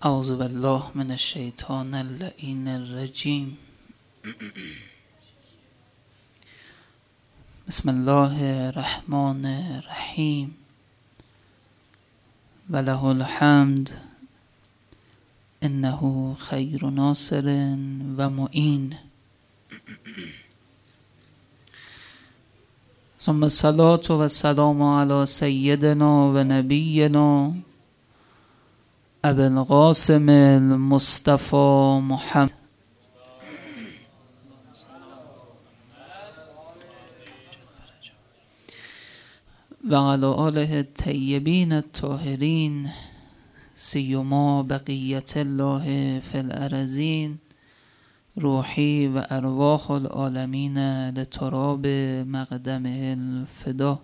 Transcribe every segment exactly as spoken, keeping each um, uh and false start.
اعوذ بالله من الشیطان اللعین الرجیم. بسم الله الرحمن الرحیم. وله الحمد انه خیر ناصر و معین. ثم الصلاة و السلام علی سیدنا و نبینا ابی القاسم المصطفى محمد و علی آله الطیبین الطاهرین سیما بقیت الله فی الارضین. روحی و ارواح العالمین لتراب مقدمه الفدا.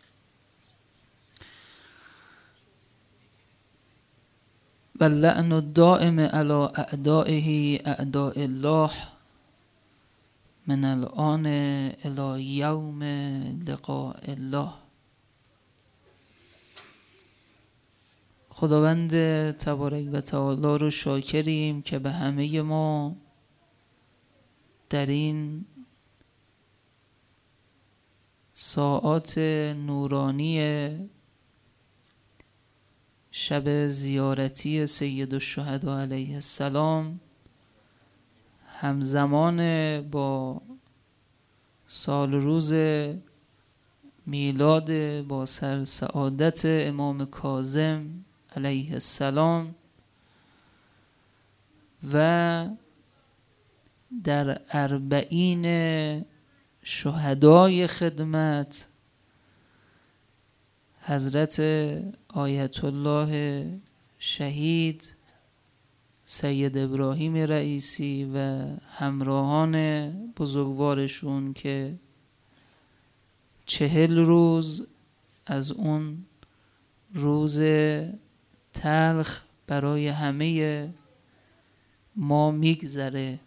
و اللعن الدائم علی اعدائه اعداء الله من الآن الی یوم لقاء الله. خداوند تبارک و تعالی رو شاکریم که به همه ما در این ساعات نورانی شب زیارتی سید الشهدا علیه السلام همزمان با سال روز میلاد با سر سعادت امام کاظم علیه السلام و در اربعین شهدای خدمت حضرت آیت الله شهید سید ابراهیم رئیسی و همراهان بزرگوارشون که چهل روز از اون روز تلخ برای همه ما میگذره.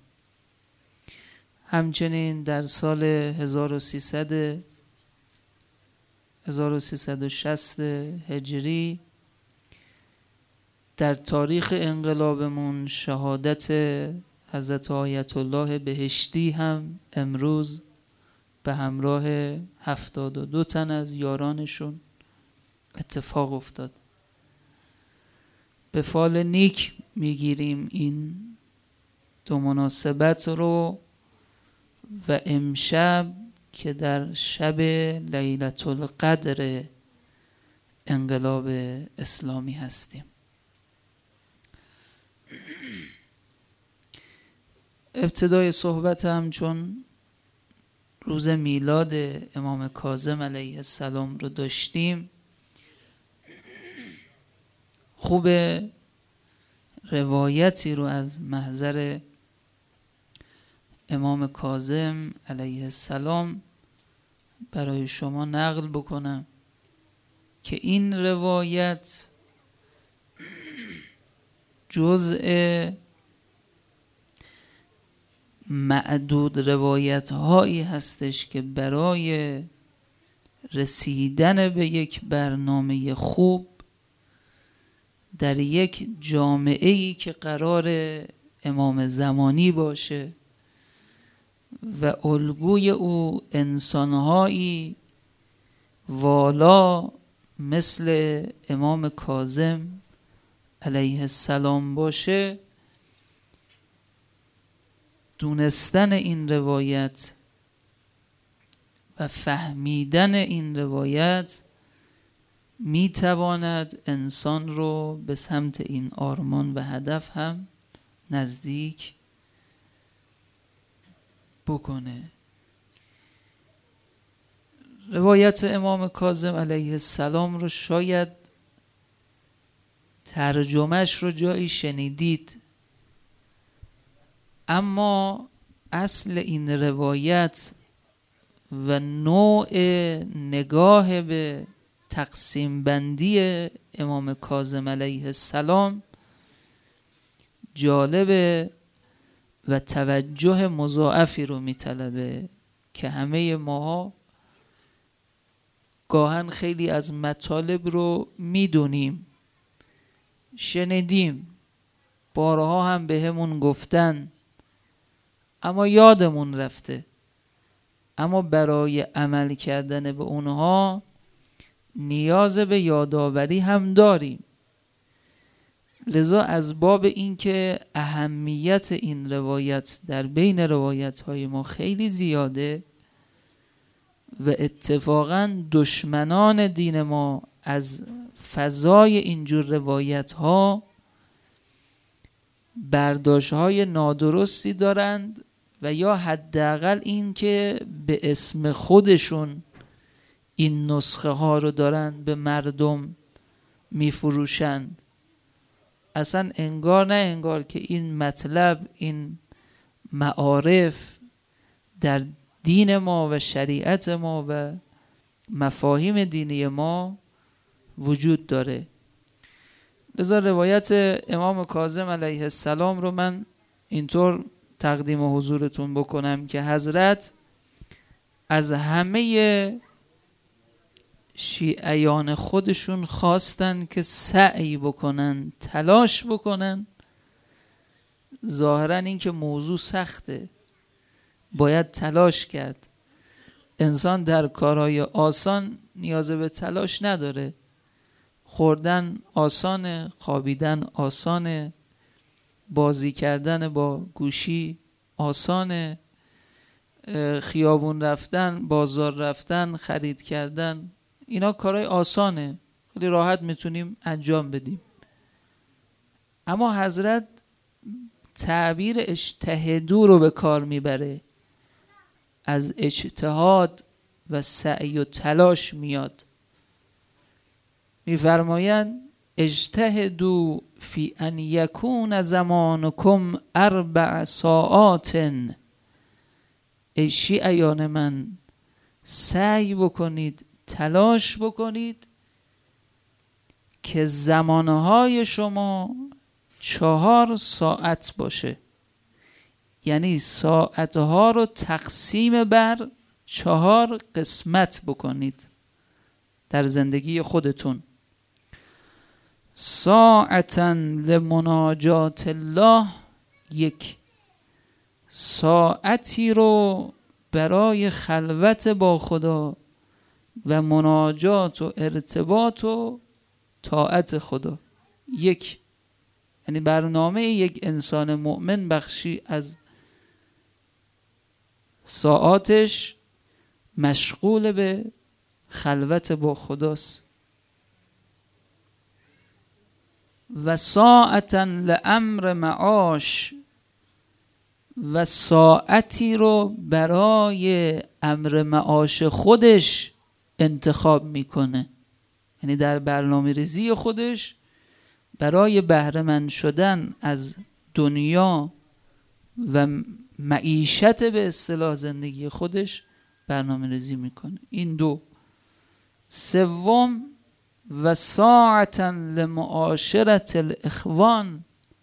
همچنین در سال هزار و سیصد هزار و سیصد و شصت هجری در تاریخ انقلابمون شهادت حضرت آیت الله بهشتی هم امروز به همراه هفتاد و دو تن از یارانشون اتفاق افتاد. به فال نیک میگیریم این دو مناسبت رو و امشب که در شب لیلة القدر انقلاب اسلامی هستیم. ابتدای صحبتم چون روز میلاد امام کاظم علیه السلام رو داشتیم، خوب روایتی رو از محضر امام کاظم علیه السلام برای شما نقل بکنم که این روایت جزء معدود روایت هایی هستش که برای رسیدن به یک برنامه خوب در یک جامعه ای که قرار امام زمانی باشه و الگوی او انسانهایی والا مثل امام کاظم علیه السلام باشه، دونستن این روایت و فهمیدن این روایت میتواند انسان رو به سمت این آرمان و هدف هم نزدیک بکنه. روایت امام کاظم علیه السلام رو شاید ترجمهش رو جایی شنیدید، اما اصل این روایت و نوع نگاه به تقسیم بندی امام کاظم علیه السلام جالبه و توجه مضاعفی رو میطلبه که همه ماها گاهن خیلی از مطالب رو میدونیم، شنیدیم، بارها هم به همون گفتن اما یادمون رفته. اما برای عمل کردن به اونها نیاز به یادآوری هم داریم. لذا از باب اینکه اهمیت این روایت در بین روایت های ما خیلی زیاده و اتفاقا دشمنان دین ما از فضای اینجور روایت ها برداشت های نادرستی دارند و یا حداقل این که به اسم خودشون این نسخه ها رو دارن به مردم میفروشند. اصلا انگار نه انگار که این مطلب، این معارف در دین ما و شریعت ما و مفاهیم دینی ما وجود داره. لذا روایت امام کاظم علیه السلام رو من اینطور تقدیم حضورتون بکنم که حضرت از همه شیعیان خودشون خواستن که سعی بکنن، تلاش بکنن. ظاهرا این که موضوع سخته، باید تلاش کرد. انسان در کارهای آسان نیاز به تلاش نداره. خوردن آسانه، خوابیدن آسانه، بازی کردن با گوشی آسانه، خیابون رفتن، بازار رفتن، خرید کردن، اینا کارهای آسانه، خیلی راحت میتونیم انجام بدیم. اما حضرت تعبیر اجتهدو رو به کار میبره. از اجتهاد و سعی و تلاش میاد. میفرمایند اجتهدوا فی ان یکون زمانکم اربع ساعات. ای شیعیان من، سعی بکنید، تلاش بکنید که زمانهای شما چهار ساعت باشه. یعنی ساعتها رو تقسیم بر چهار قسمت بکنید در زندگی خودتون. ساعتا لمناجات الله، یک ساعتی رو برای خلوت با خدا و مناجات و ارتباط و طاعت خدا. یک، یعنی برنامه یک انسان مؤمن بخشی از ساعاتش مشغول به خلوت با خداست. و ساعتا لامر معاش، و ساعتی رو برای امر معاش خودش انتخاب میکنه. یعنی در برنامه ریزی خودش برای بهره مند شدن از دنیا و معیشت به اصطلاح زندگی خودش برنامه ریزی میکنه. این دو. سوم، و ساعتا لمعاشرت الاخوان،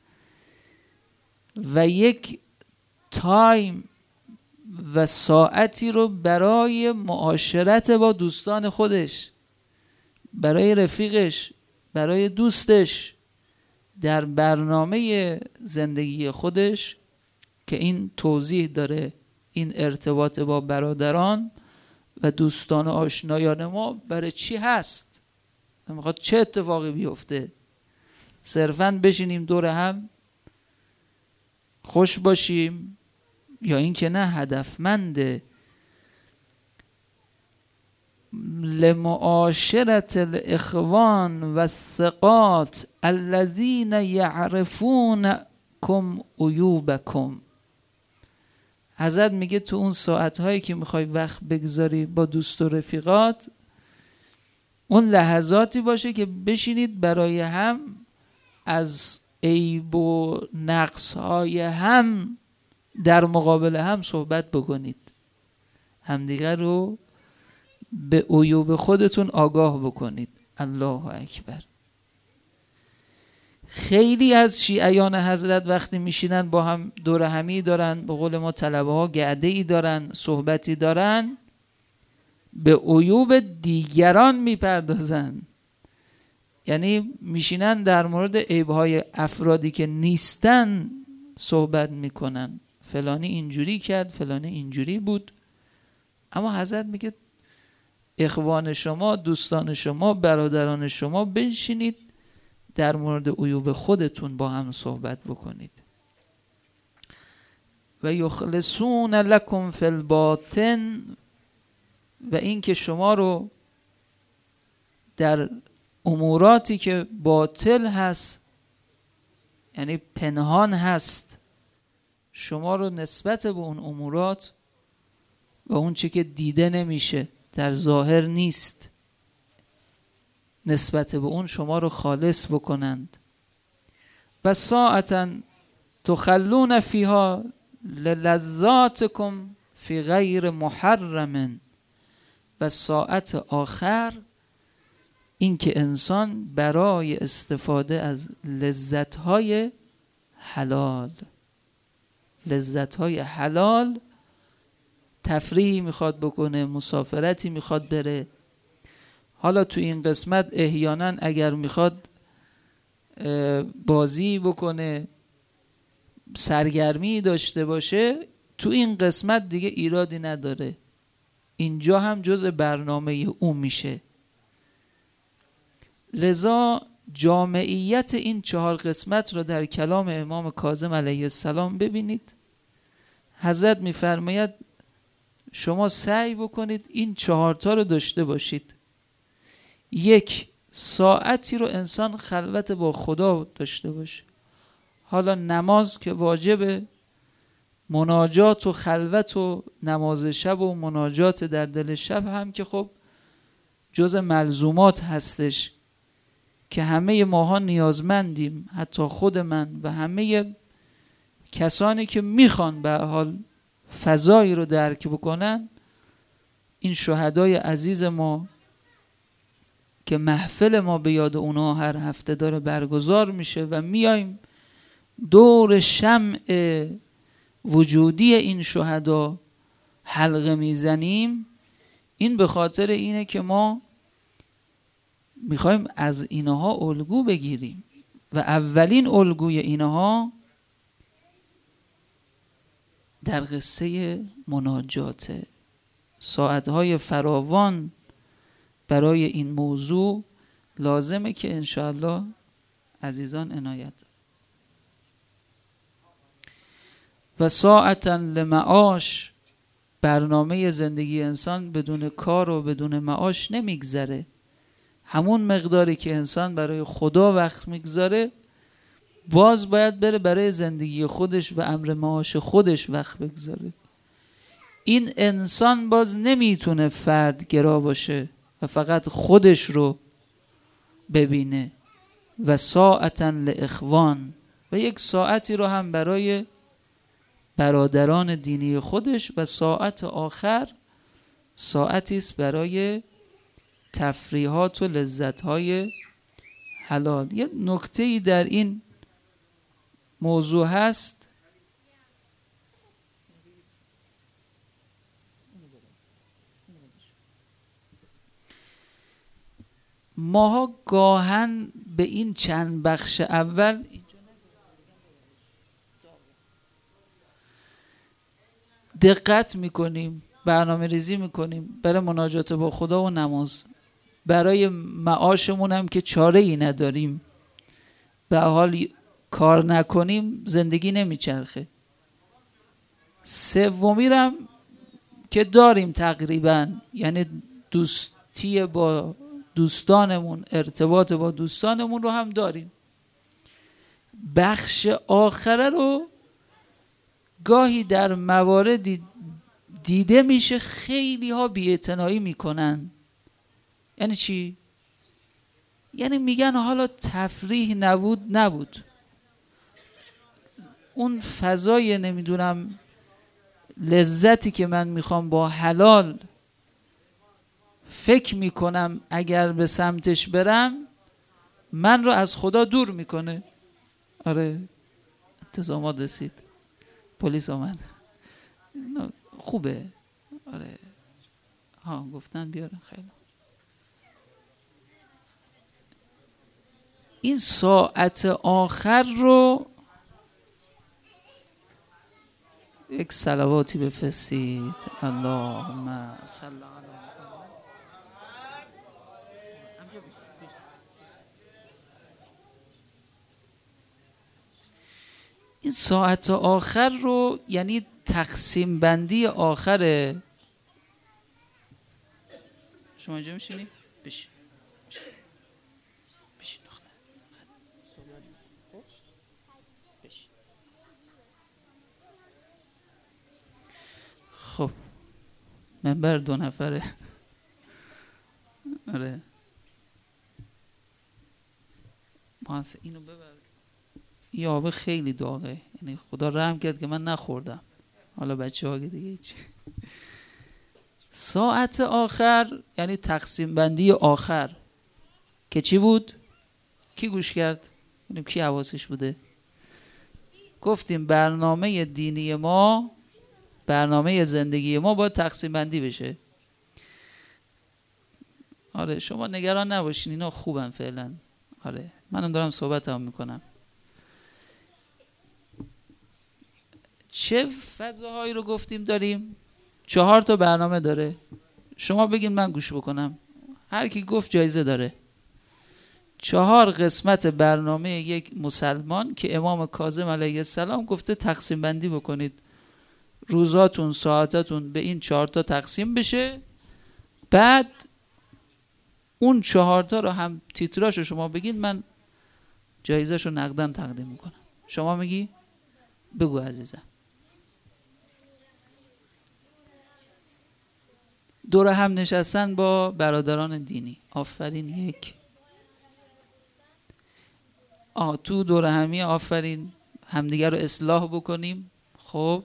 و یک تایم و ساعتی رو برای معاشرت با دوستان خودش، برای رفیقش، برای دوستش در برنامه زندگی خودش، که این توضیح داره این ارتباط با برادران و دوستان و آشنایان ما برای چی هست، میخواد چه اتفاقی بیفته. صرفاً بشینیم دور هم خوش باشیم، یا این که نه، هدفمنده. لمعاشرت الاخوان و الثقات الذین یعرفونکم عیوبکم. حضرت میگه تو اون ساعتهایی که میخوای وقت بگذاری با دوست و رفیقات، اون لحظاتی باشه که بشینید برای هم از عیب و نقصهای هم در مقابل هم صحبت بکنید. همدیگر رو به عیوب خودتون آگاه بکنید. الله اکبر. خیلی از شیعیان حضرت وقتی میشینن با هم دور همی دارن، به قول ما طلبه ها گعده ای دارن، صحبتی دارن، به عیوب دیگران میپردازن. یعنی میشینن در مورد عیبهای افرادی که نیستن صحبت میکنن، فلانی اینجوری کرد، فلانی اینجوری بود. اما حضرت میگه اخوان شما، دوستان شما، برادران شما بنشینید در مورد عیوب خودتون با هم صحبت بکنید. و یخلصون لکم فی الباطن، و این که شما رو در اموراتی که باطل هست، یعنی پنهان هست، شما رو نسبت به اون امورات و اون چی که دیده نمیشه، در ظاهر نیست، نسبت به اون شما رو خالص بکنند. و ساعتا تخلون فیها للذاتکم فی غیر محرم، و ساعت آخر این که انسان برای استفاده از لذت‌های حلال، لذت‌های حلال، تفریحی میخواد بکنه، مسافرتی میخواد بره. حالا تو این قسمت احیانا اگر میخواد بازی بکنه، سرگرمی داشته باشه، تو این قسمت دیگه ایرادی نداره، اینجا هم جزء برنامه او میشه. لذا جامعیت این چهار قسمت رو در کلام امام کاظم علیه السلام ببینید. حضرت میفرماید شما سعی بکنید این چهارتا رو داشته باشید. یک، ساعتی رو انسان خلوت با خدا داشته باشه. حالا نماز که واجبه، مناجات و خلوت و نماز شب و مناجات در دل شب هم که خب جز ملزومات هستش که همه ماها نیازمندیم، حتی خود من و همه کسانی که میخوان به حال فضایی رو درک بکنن. این شهدای عزیز ما که محفل ما به یاد اونا هر هفته داره برگزار میشه و میایم دور شمع وجودی این شهدا حلقه میزنیم، این به خاطر اینه که ما میخوایم از اینها الگو بگیریم و اولین الگوی اینها در قصه مناجات. ساعتهای فراوان برای این موضوع لازمه که انشاءالله عزیزان عنایت. و ساعتا لمعاش، برنامه زندگی انسان بدون کار و بدون معاش نمیگذره. همون مقداری که انسان برای خدا وقت میگذاره، باز باید بره برای زندگی خودش و امر معاش خودش وقت بگذاره. این انسان باز نمیتونه فردگرا باشه و فقط خودش رو ببینه. و ساعتا لاخوان، و یک ساعتی رو هم برای برادران دینی خودش، و ساعت آخر ساعتی است برای تفریحات و لذت‌های حلال. یه نکته‌ای در این موضوع هست، ماها گاهن به این چند بخش اول دقت میکنیم، برنامه ریزی میکنیم برای مناجات با خدا و نماز، برای معاشمون هم که چاره ای نداریم، به حال کار نکنیم زندگی نمیچرخه. سومی هم که داریم تقریبا، یعنی دوستی با دوستانمون، ارتباط با دوستانمون رو هم داریم. بخش آخره رو گاهی در مواردی دیده میشه خیلی ها بی‌اعتنایی میکنن. یعنی چی؟ یعنی میگن حالا تفریح نبود نبود، اون فضای نمیدونم لذتی که من میخوام با حلال فکر میکنم اگر به سمتش برم من رو از خدا دور میکنه. آره انتظامات رسید، پلیس آمد، خوبه. آره ها گفتن بیارن. خیلی این ساعت آخر رو یک صلواتی بفرستید. اللهم صل علی این ساعت آخر رو یعنی تقسیم بندی آخره. شما اینجا میشینی؟ بشین بشین دختر بشین. خب منبر دو نفره. آره مانس اینو ببر. این آب خیلی داغه، یعنی خدا رحم کرد که من نخوردم، حالا بچه ها دیگه هیچ. ساعت آخر یعنی تقسیم بندی آخر که چی بود؟ کی گوش کرد؟ یعنی کی حواسش بوده؟ گفتیم برنامه دینی ما، برنامه زندگی ما باید تقسیم بندی بشه. آره شما نگران نباشین، اینا خوبن فعلا. آره منم دارم صحبت هم میکنم. چه فضاهایی رو گفتیم داریم؟ چهار تا برنامه داره. شما بگین من گوش بکنم، هر کی گفت جایزه داره. چهار قسمت برنامه یک مسلمان که امام کاظم علیه السلام گفته تقسیم بندی بکنید، روزاتون ساعتاتون به این چهار تا تقسیم بشه. بعد اون چهار تا رو هم تیتراشو شما بگین، من جایزهشو نقدن تقدیم میکنم. شما میگی؟ بگو عزیزم. دور هم نشستن با برادران دینی. آفرین. یک آه تو دور همی آفرین همدیگر رو اصلاح بکنیم. خب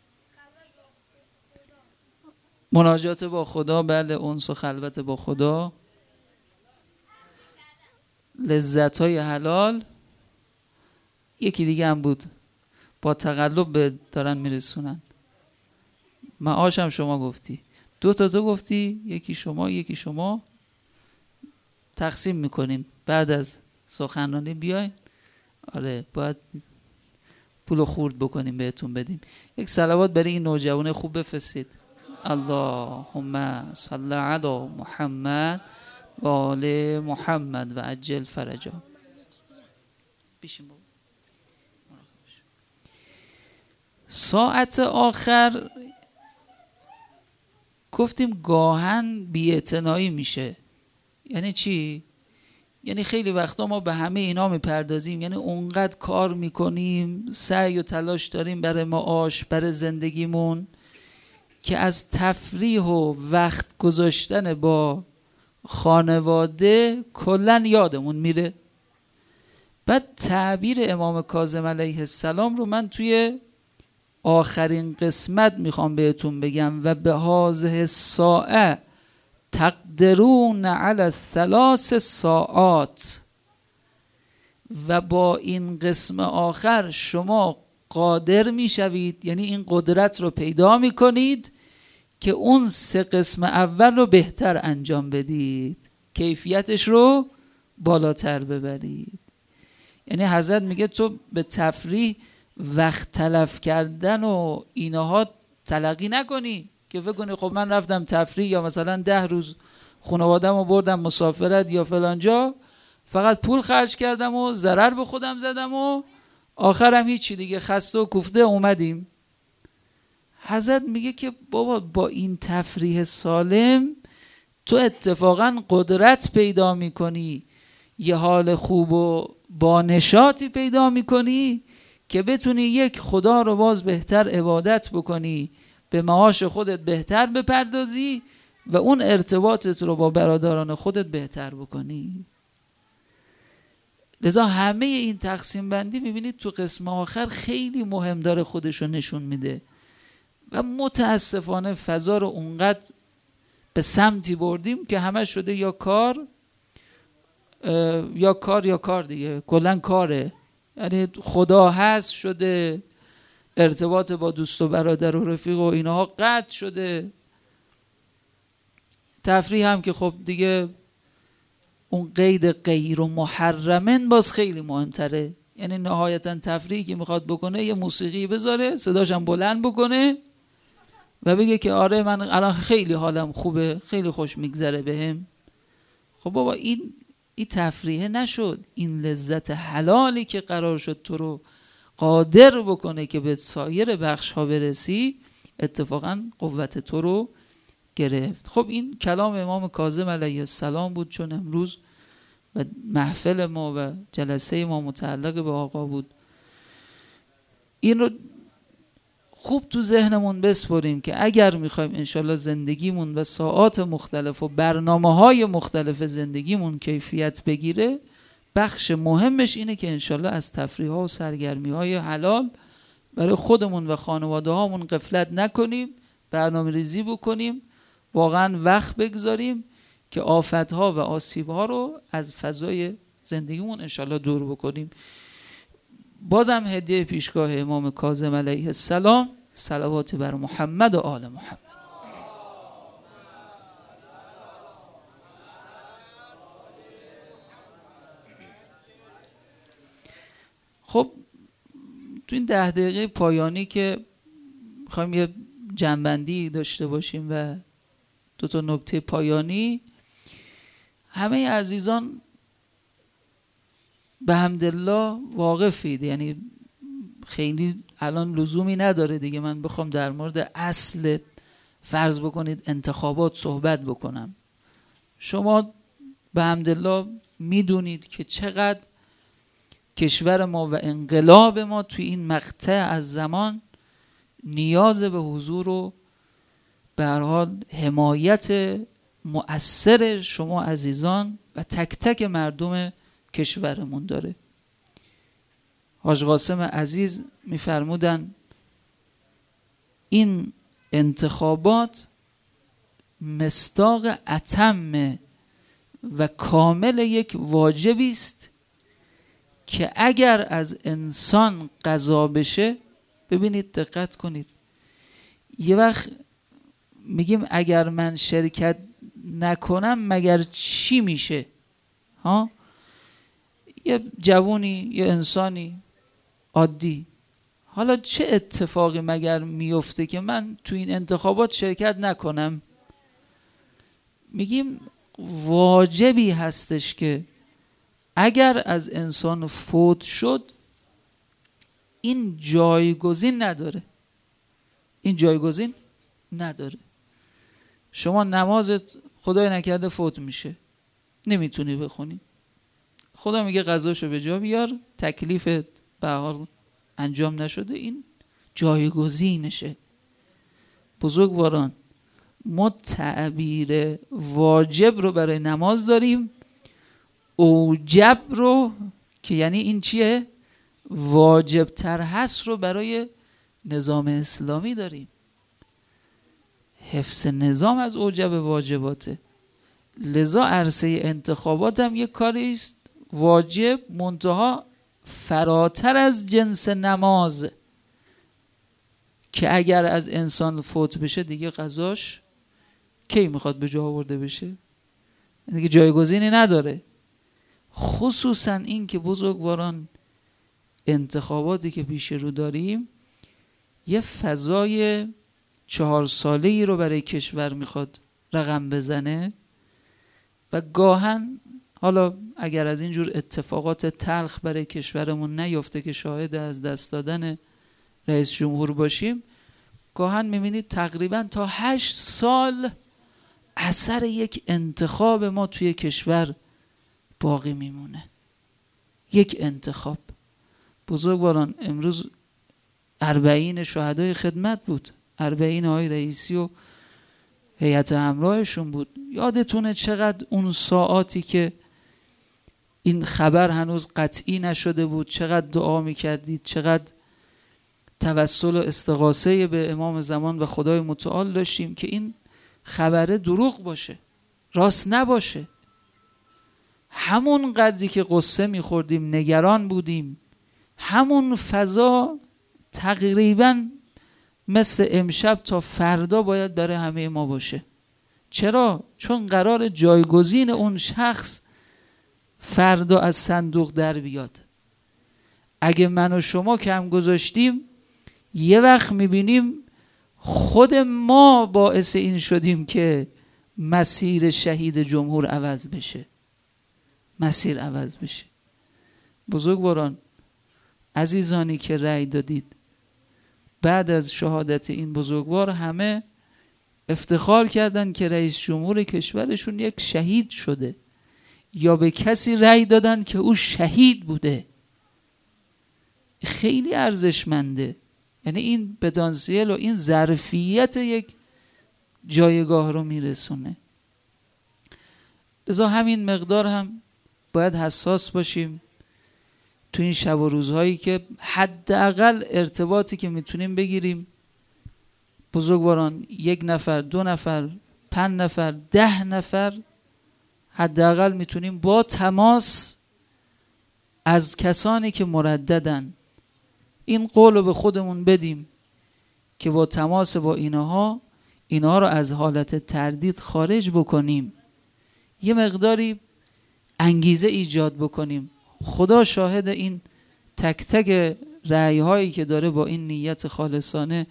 مناجات با خدا، بله انس و خلوت با خدا، لذت های حلال. یکی دیگه هم بود با تقلب به دارن میرسونن. معاش هم شما گفتی. دو تا تو گفتی، یکی شما یکی شما. تقسیم میکنیم بعد از سخنرانی بیاین. آره باید پول خورد بکنیم بهتون بدیم. یک صلوات برای این نوجوانه خوب بفرستید. اللهم صل علی محمد و آل محمد و عجل فرجا. ساعت آخر گفتیم گاهن بی‌اعتنایی میشه. یعنی چی؟ یعنی خیلی وقتا ما به همه اینا میپردازیم، یعنی اونقدر کار میکنیم، سعی و تلاش داریم برای معاش، برای زندگیمون، که از تفریح و وقت گذاشتن با خانواده کلن یادمون میره. بعد تعبیر امام کاظم علیه السلام رو من توی آخرین قسمت میخوام بهتون بگم. و به هذه الساعه تقدرون علی ثلاث ساعات. و با این قسم آخر شما قادر میشوید، یعنی این قدرت رو پیدا میکنید که اون سه قسم اول رو بهتر انجام بدید، کیفیتش رو بالاتر ببرید. یعنی حضرت میگه تو به تفریح وقت تلف کردن و اینها تلقی نکنی که فکر کنی خب من رفتم تفریح یا مثلا ده روز خانوادم رو بردم مسافرت یا فلانجا، فقط پول خرج کردم و ضرر به خودم زدم و آخرم هیچی دیگه، خسته و کوفته اومدیم. حضرت میگه که بابا با این تفریح سالم تو اتفاقا قدرت پیدا میکنی، یه حال خوب و با نشاطی پیدا میکنی که بتونی یک خدا رو باز بهتر عبادت بکنی، به معاش خودت بهتر بپردازی و اون ارتباطت رو با برادران خودت بهتر بکنی. لذا همه این تقسیم بندی میبینید تو قسم آخر خیلی مهم داره خودش رو نشون میده. و متاسفانه فضا رو اونقدر به سمتی بردیم که همه شده یا کار یا کار یا کار دیگه، کلن کاره. یعنی خدا هست شده، ارتباط با دوست و برادر و رفیق و اینها قطع شده. تفریح هم که خب دیگه اون قید غیر و محرمن باز خیلی مهمتره. یعنی نهایتا تفریحی که میخواد بکنه یه موسیقی بذاره، صداشم بلند بکنه و بگه که آره من الان خیلی حالم خوبه، خیلی خوش میگذره بهم. خب بابا این این تفریح نشد. این لذت حلالی که قرار شد تو رو قادر بکنه که به سایر بخش ها برسی، اتفاقا قوت تو رو گرفت. خب این کلام امام کاظم علیه السلام بود، چون امروز و محفل ما و جلسه ما متعلق به آقا بود. این رو خوب تو ذهنمون بسپریم که اگر میخوایم انشالله زندگیمون و ساعات مختلف و برنامه های مختلف زندگیمون کیفیت بگیره، بخش مهمش اینه که انشالله از تفریح ها و سرگرمی های حلال برای خودمون و خانواده هامون غفلت نکنیم، برنامه ریزی بکنیم، واقعا وقت بگذاریم که آفت ها و آسیب ها رو از فضای زندگیمون انشالله دور بکنیم. بازم هدیه پیشگاه امام کاظم علیه السلام، صلوات بر محمد و آل محمد. خب تو این ده دقیقه پایانی که میخوایم یه جنبندی داشته باشیم و دو تا نکته پایانی، همه عزیزان به حمدالله واقفید، یعنی خیلی الان لزومی نداره دیگه من بخوام در مورد اصل فرض بکنید انتخابات صحبت بکنم. شما به حمدالله میدونید که چقدر کشور ما و انقلاب ما توی این مقطع از زمان نیاز به حضور و به هر حال حمایت مؤثر شما عزیزان و تک تک مردم کشورمون داره. حاج قاسم عزیز میفرمودن این انتخابات مصداق اتم و کامل یک واجبی است که اگر از انسان قضا بشه، ببینید دقت کنید، یه وقت میگیم اگر من شرکت نکنم مگر چی میشه؟ ها؟ یه جوونی، یه انسانی عادی، حالا چه اتفاقی مگر میفته که من تو این انتخابات شرکت نکنم؟ میگیم واجبی هستش که اگر از انسان فوت شد این جایگزین نداره، این جایگزین نداره. شما نمازت خدای نکرده فوت میشه، نمیتونی بخونی، خدا میگه قضاشو به جا بیار، تکلیفت به حال انجام نشده، این جایگزینشه. بزرگواران، ما تعبیر واجب رو برای نماز داریم، اوجب رو که یعنی این چیه؟ واجب تر هست رو برای نظام اسلامی داریم. حفظ نظام از اوجب واجباته. لذا عرصه انتخابات هم یک کاری است واجب، منتها فراتر از جنس نماز، که اگر از انسان فوت بشه دیگه قضاش کی میخواد به جا آورده بشه؟ دیگه جایگزینی نداره. خصوصا این که بزرگواران انتخاباتی که پیش رو داریم یه فضای چهار ساله ای رو برای کشور میخواد رقم بزنه و گاهن حالا اگر از اینجور اتفاقات تلخ برای کشورمون نیفته که شاهد از دست دادن رئیس جمهور باشیم، گاهن میبینید تقریبا تا هشت سال اثر یک انتخاب ما توی کشور باقی میمونه. یک انتخاب. بزرگواران، امروز اربعین شهدای خدمت بود، اربعین آقای رئیسی و هیئت همراهشون بود. یادتونه چقدر اون ساعاتی که این خبر هنوز قطعی نشده بود چقدر دعا میکردید، چقدر توسل و استغاثه به امام زمان و خدای متعال داشتیم که این خبره دروغ باشه، راست نباشه. همون قدری که قصه میخوردیم، نگران بودیم، همون فضا تقریبا مثل امشب تا فردا باید برای همه ما باشه. چرا؟ چون قرار جایگزین اون شخص فردا از صندوق در بیاد. اگه من و شما کم گذاشتیم، یه وقت میبینیم خود ما باعث این شدیم که مسیر شهید جمهور عوض بشه، مسیر عوض بشه. بزرگواران، عزیزانی که رأی دادید، بعد از شهادت این بزرگوار همه افتخار کردن که رئیس جمهور کشورشون یک شهید شده، یا به کسی رأی دادن که او شهید بوده. خیلی ارزشمنده. یعنی این پتانسیل و این ظرفیت یک جایگاه رو میرسونه. لذا همین مقدار هم باید حساس باشیم تو این شب و روزهایی که حداقل ارتباطی که میتونیم بگیریم. بزرگواران، یک نفر، دو نفر، پنج نفر، ده نفر حداقل میتونیم با تماس از کسانی که مرددن این قول رو به خودمون بدیم که با تماس با اینها اینها رو از حالت تردید خارج بکنیم، یه مقداری انگیزه ایجاد بکنیم. خدا شاهد این تک تک رأی هایی که داره با این نیت خالصانه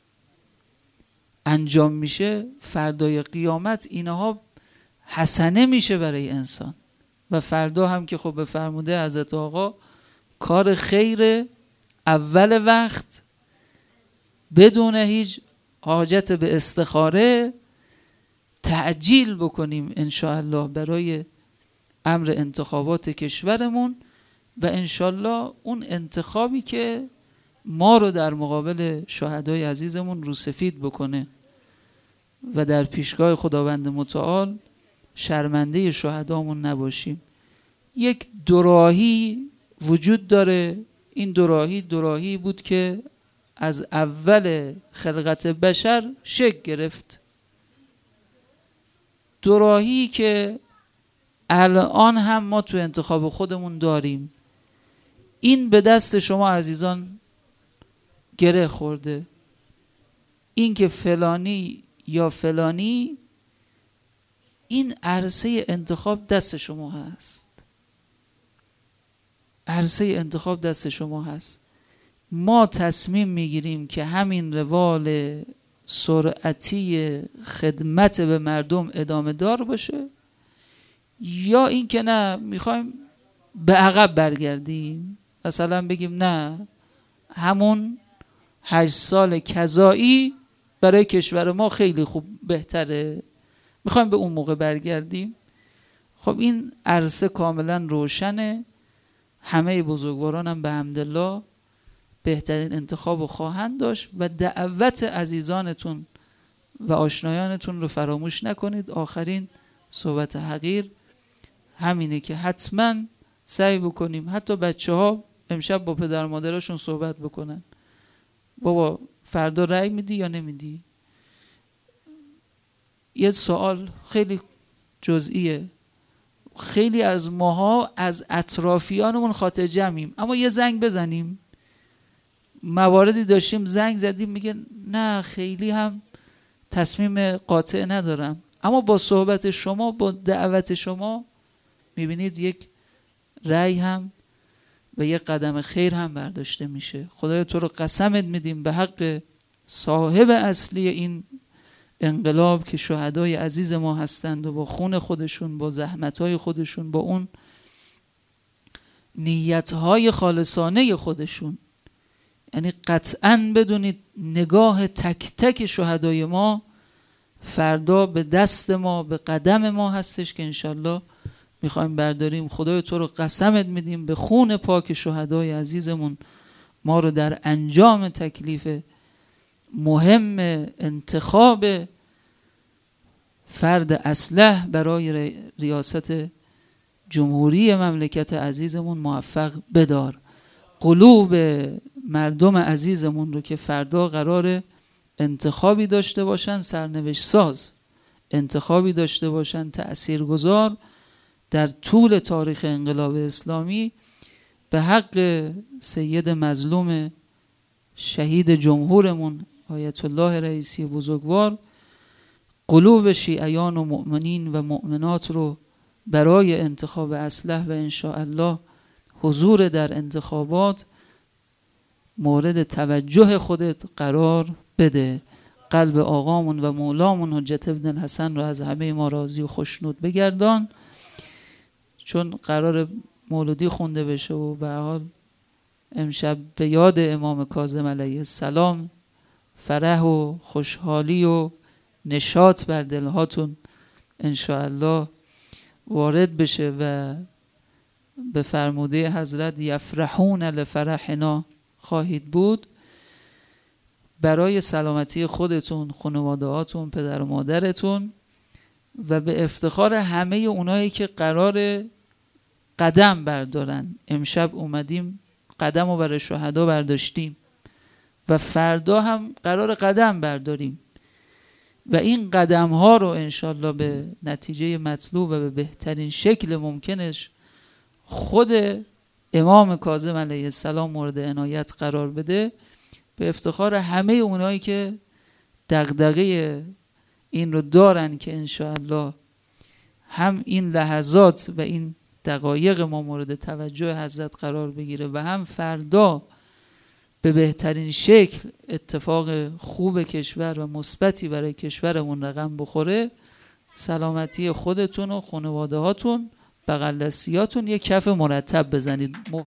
انجام میشه، فردای قیامت اینها حسنه میشه برای انسان. و فردا هم که خب به فرموده حضرت آقا کار خیر اول وقت بدون هیچ حاجت به استخاره تعجیل بکنیم انشاءالله برای امر انتخابات کشورمون، و انشاءالله اون انتخابی که ما رو در مقابل شهدای عزیزمون رو سفید بکنه و در پیشگاه خداوند متعال شرمنده شهدامون نباشیم. یک دوراهی وجود داره. این دوراهی دوراهی بود که از اول خلقت بشر شکل گرفت. دوراهی که الان هم ما تو انتخاب خودمون داریم. این به دست شما عزیزان گره خورده. این که فلانی یا فلانی، این عرصه انتخاب دست شما هست. عرصه انتخاب دست شما هست. ما تصمیم میگیریم که همین روال سرعتی خدمت به مردم ادامه دار باشه، یا این که نه میخوایم به عقب برگردیم، مثلا بگیم نه همون هشت سال کذایی برای کشور ما خیلی خوب بهتره، میخوایم به اون موقع برگردیم. خب این عرصه کاملا روشنه. همه بزرگواران هم به حمدالله بهترین انتخاب رو خواهند داشت و دعوت عزیزانتون و آشنایانتون رو فراموش نکنید. آخرین صحبت حقیر همینه که حتما سعی بکنیم حتی بچه ها امشب با پدر مادرشون صحبت بکنن. بابا فردا رأی میدی یا نمیدی؟ یه سوال خیلی جزئیه. خیلی از ماها از اطرافیانمون خاطر جمعیم، اما یه زنگ بزنیم. مواردی داشتیم زنگ زدیم میگه نه خیلی هم تصمیم قاطع ندارم، اما با صحبت شما، با دعوت شما میبینید یک رأی هم و یک قدم خیر هم برداشته میشه. خدای تو رو قسمت میدیم به حق صاحب اصلی این انقلاب که شهدای عزیز ما هستند و با خون خودشون، با زحمتهای خودشون، با اون نیتهای خالصانه خودشون، یعنی قطعاً بدونید نگاه تک تک شهدای ما فردا به دست ما، به قدم ما هستش که انشالله میخوایم برداریم. خدای تو رو قسمت میدیم به خون پاک شهدای عزیزمون ما رو در انجام تکلیف مهم انتخاب فرد اصلح برای ریاست جمهوری مملکت عزیزمون موفق بدار. قلوب مردم عزیزمون رو که فردا قرار انتخابی داشته باشن سرنوشت ساز، انتخابی داشته باشن تأثیرگذار در طول تاریخ انقلاب اسلامی، به حق سید مظلوم شهید جمهورمون آیت الله رئیسی بزرگوار، قلوب شیعیان و مؤمنین و مؤمنات رو برای انتخاب اصلح و انشاءالله حضور در انتخابات مورد توجه خودت قرار بده. قلب آقامون و مولامون حجت ابن الحسن رو از همه ما راضی و خوشنود بگردان، چون قرار مولودی خونده بشه و به هر حال امشب به یاد امام کاظم علیه السلام فرح و خوشحالی و نشاط بر دلهاتون انشاءالله وارد بشه و به فرموده حضرت یفرحون لفرحنا خواهید بود. برای سلامتی خودتون، خانواده‌هاتون، پدر و مادرتون و به افتخار همه اونایی که قرار قدم بردارن. امشب اومدیم قدم رو برای شهدا برداشتیم و فردا هم قرار قدم برداریم و این قدم ها رو انشالله به نتیجه مطلوب و به بهترین شکل ممکنش خود امام کاظم علیه السلام مورد عنایت قرار بده. به افتخار همه اونایی که دغدغه این رو دارن که انشاءالله هم این لحظات و این دقایق ما مورد توجه حضرت قرار بگیره و هم فردا به بهترین شکل اتفاق خوب کشور و مثبتی برای کشورمون رقم بخوره. سلامتی خودتون و خانواده هاتون، بغل دستیاتون یک کف مرتب بزنید.